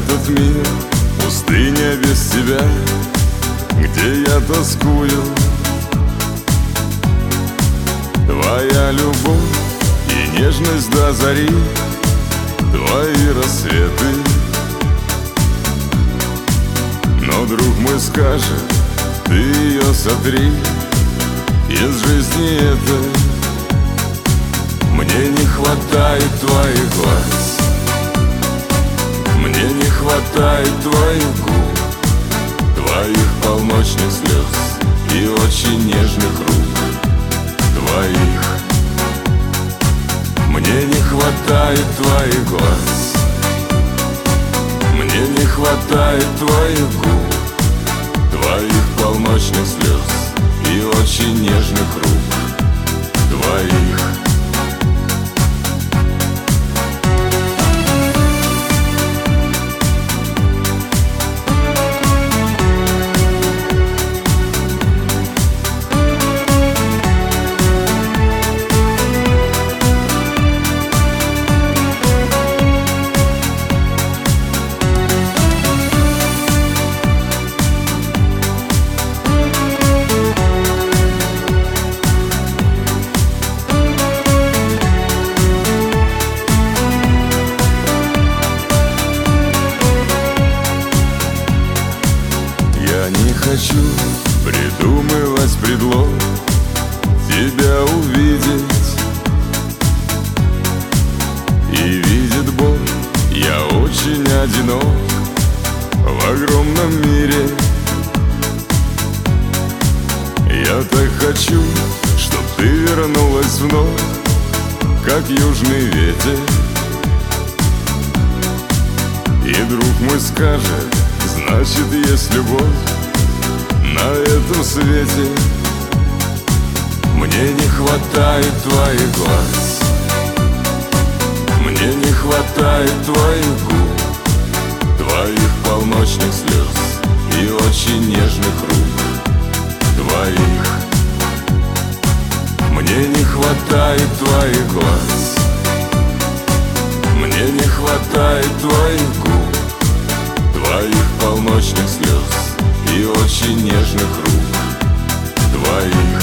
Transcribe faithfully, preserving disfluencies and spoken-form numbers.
этот мир, пустыня без тебя, где я тоскую. Твоя любовь и нежность до зари, твои рассветы. Но друг мой скажет: ты ее сотри из жизни этой. Мне не хватает твоих глаз, мне не хватает твоих губ, твоих полночных слез и очень нежных рук твоих. Мне не хватает твоих глаз, мне не хватает твоих губ, твоих полночных слез и очень нежных рук твоих. Не хочу придумывать предлог тебя увидеть. И видит Бог, я очень одинок в огромном мире. Я так хочу, чтоб ты вернулась вновь, как южный ветер. И друг мой скажет: значит, есть любовь на этом свете. Мне не хватает твоих глаз, мне не хватает твоих губ, твоих полночных слез и очень нежных рук твоих. Мне не хватает твоих глаз, мне не хватает твоих губ, твоих полночных слез и очень нежных рук твоих.